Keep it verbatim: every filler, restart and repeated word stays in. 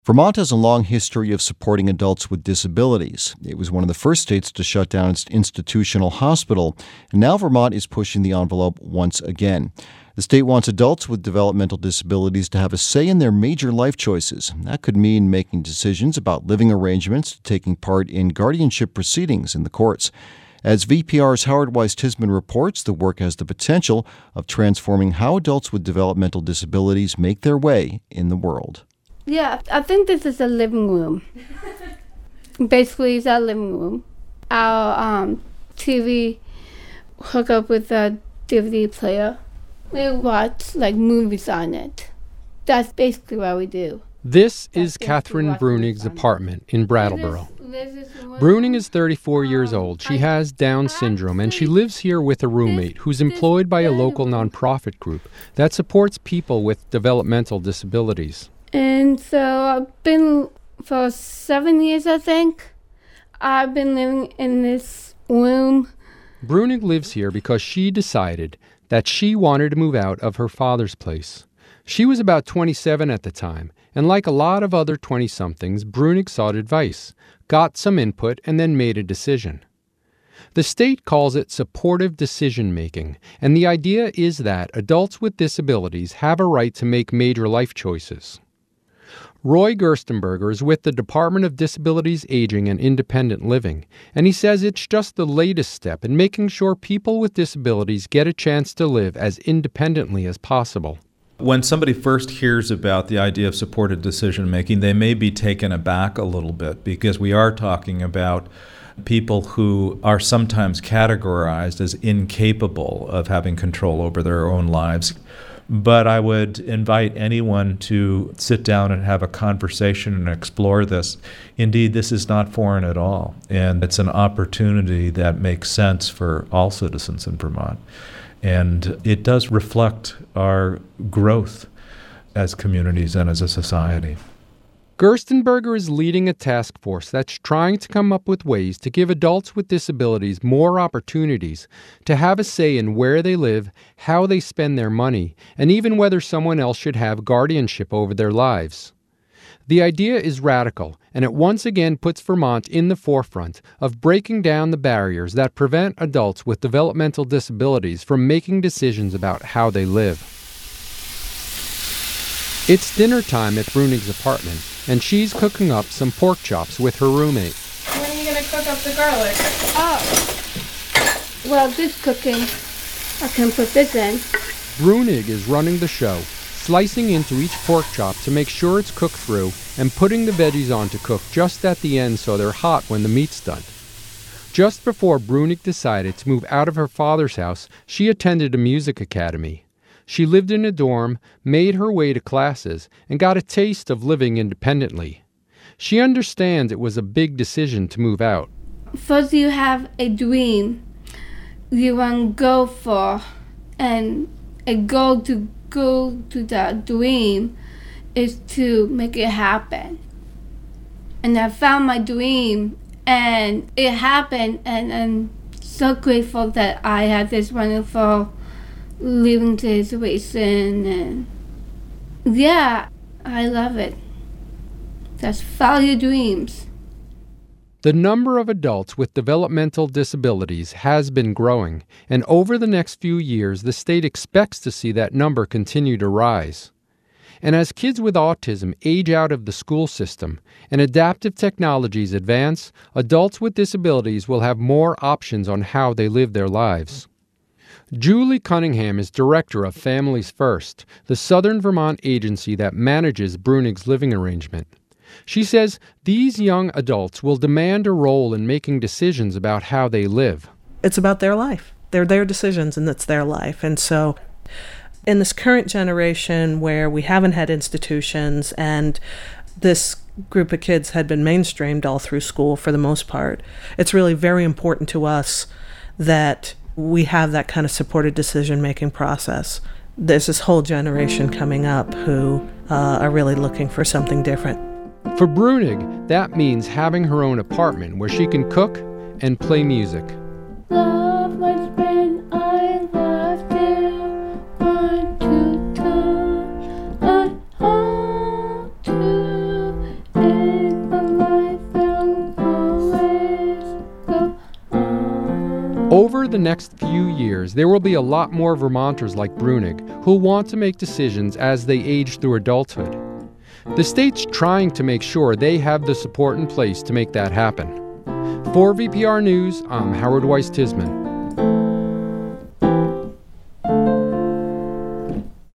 Vermont has a long history of supporting adults with disabilities. It was one of the first states to shut down its institutional hospital, and now Vermont is pushing the envelope once again. The state wants adults with developmental disabilities to have a say in their major life choices. That could mean making decisions about living arrangements, taking part in guardianship proceedings in the courts. As V P R's Howard Weiss-Tisman reports, the work has the potential of transforming how adults with developmental disabilities make their way in the world. Yeah, I think this is a living room. Basically, it's our living room. Our um, T V hook up with a D V D player. We watch like movies on it. That's basically what we do. This is Catherine Brunig's apartment in Brattleboro. Brunig is thirty-four years old. She has Down syndrome, and she lives here with a roommate who's employed by a local nonprofit group that supports people with developmental disabilities. And so I've been, for seven years, I think, I've been living in this room. Brunig lives here because she decided that she wanted to move out of her father's place. She was about twenty-seven at the time, and like a lot of other twenty-somethings, Brunig sought advice, got some input, and then made a decision. The state calls it supportive decision-making, and the idea is that adults with disabilities have a right to make major life choices. Roy Gerstenberger is with the Department of Disabilities, Aging, and Independent Living, and he says it's just the latest step in making sure people with disabilities get a chance to live as independently as possible. When somebody first hears about the idea of supported decision-making, they may be taken aback a little bit because we are talking about people who are sometimes categorized as incapable of having control over their own lives. But I would invite anyone to sit down and have a conversation and explore this. Indeed, this is not foreign at all, and it's an opportunity that makes sense for all citizens in Vermont. And it does reflect our growth as communities and as a society. Gerstenberger is leading a task force that's trying to come up with ways to give adults with disabilities more opportunities to have a say in where they live, how they spend their money, and even whether someone else should have guardianship over their lives. The idea is radical, and it once again puts Vermont in the forefront of breaking down the barriers that prevent adults with developmental disabilities from making decisions about how they live. It's dinner time at Brunig's apartment, and she's cooking up some pork chops with her roommate. When are you going to cook up the garlic? Oh, well, this cooking, I can put this in. Brunig is running the show, slicing into each pork chop to make sure it's cooked through and putting the veggies on to cook just at the end so they're hot when the meat's done. Just before Brunig decided to move out of her father's house, she attended a music academy. She lived in a dorm, made her way to classes, and got a taste of living independently. She understands it was a big decision to move out. First you have a dream you want to go for, and a goal to go to that dream is to make it happen. And I found my dream, and it happened, and I'm so grateful that I had this wonderful living situation, and yeah, I love it. Just follow your dreams. The number of adults with developmental disabilities has been growing, and over the next few years, the state expects to see that number continue to rise. And as kids with autism age out of the school system and adaptive technologies advance, adults with disabilities will have more options on how they live their lives. Julie Cunningham is director of Families First, the Southern Vermont agency that manages Brunig's living arrangement. She says these young adults will demand a role in making decisions about how they live. It's about their life. They're their decisions, and it's their life. And so in this current generation where we haven't had institutions and this group of kids had been mainstreamed all through school for the most part, it's really very important to us that we have that kind of supported decision-making process. There's this whole generation coming up who uh, are really looking for something different. For Brunig, that means having her own apartment where she can cook and play music. Love my friend, I love you. Want to turn I hold to Over the next few years, there will be a lot more Vermonters like Bruenig who'll want to make decisions as they age through adulthood. The state's trying to make sure they have the support in place to make that happen. For V P R News, I'm Howard Weiss Tisman.